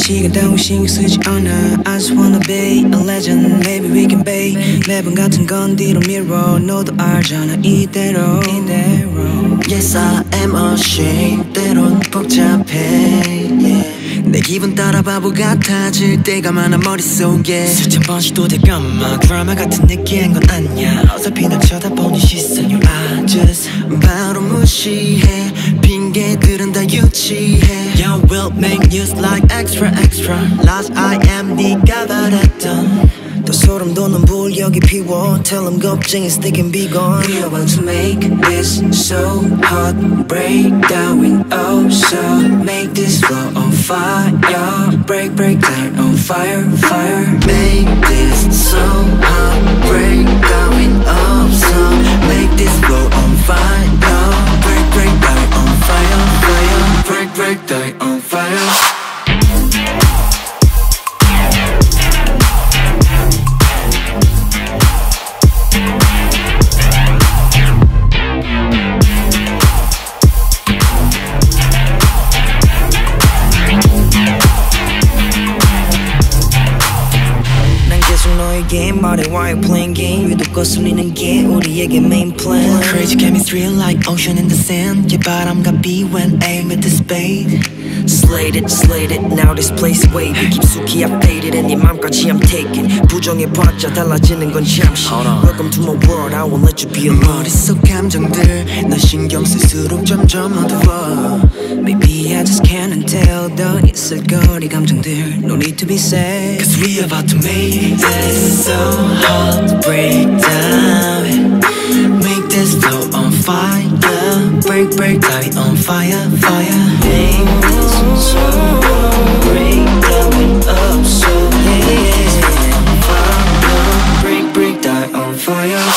시간 따윈 신경 쓰지 않아. I just wanna be a legend. Maybe we can be. 매번 같은 건 뒤로 밀어. 너도 알잖아 이대로. Yes I am ashamed. 때론 복잡해 yeah. 내 기분 따라 바보 같아질 때가 많아 머릿속에. 수천 번 시도돼가마 드라마 같은 느끼한 건 아니야. 어차피 널 쳐다보는 시선이 I just 바로 무시해. 핑계들은 다 유치해. You will make news like extra extra. Last I am 네가 바랬던. 또 소름 돋는 불력이 피워. Tell them 겁쟁이's they can be gone. We are about to make this so hot. Break down with oh so. Make this flow on fire. Break down on fire, fire. Make this so hot. Break down with oh so. Make this flow on fire. Break down on fire, fire. Break down on fire. 너에게 말해 why you playing game. 위도 거슬리는 게 우리에게 main plan. Crazy chemistry like ocean in the sand. Yeah, 바람과 비 when aim at the spade. Slate it, now this place wavy. 깊숙이 I faded and 네 맘까지 I'm taking. 부정해봤자 달라지는 건 잠시. Welcome to my world, I won't let you be alone. 머릿속 감정들 나 신경 쓸수록 점점 어두워. Maybe I just can't tell 더 있을 거리 감정들. No need to be sad. Cause we about to make this so hot. Break down. Make this flow on fire. Break down on fire, fire. Make this so hot. Break down up so yeah. Fire. Break down on fire.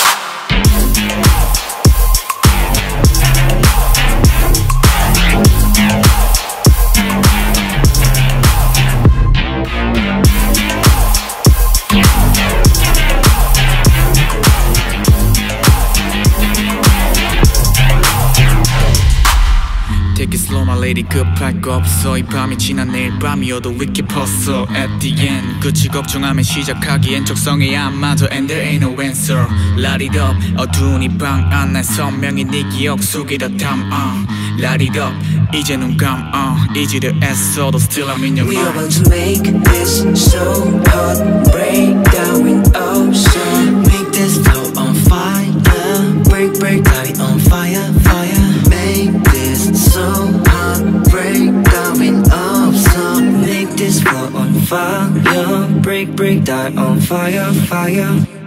Take it slow my lady 급할 거 없어. 이 밤이 지나 내일 밤이어도 위깊었어. At the end 끝이 걱정하면 시작하기엔 적성에 안 맞아. And there ain't no answer. Light it up 어두운 이 방 안에 선명히 네 기억 속에 다 담아. Light it up 이제 눈 감아. 이지를 애써도 still I'm in your We are mind. about to make this so hot. Break down with oh so. Make this flow on fire. Break down on fire, fire. Make this so hot. Break down with oh so. Make this flow on fire. Break down on fire, fire.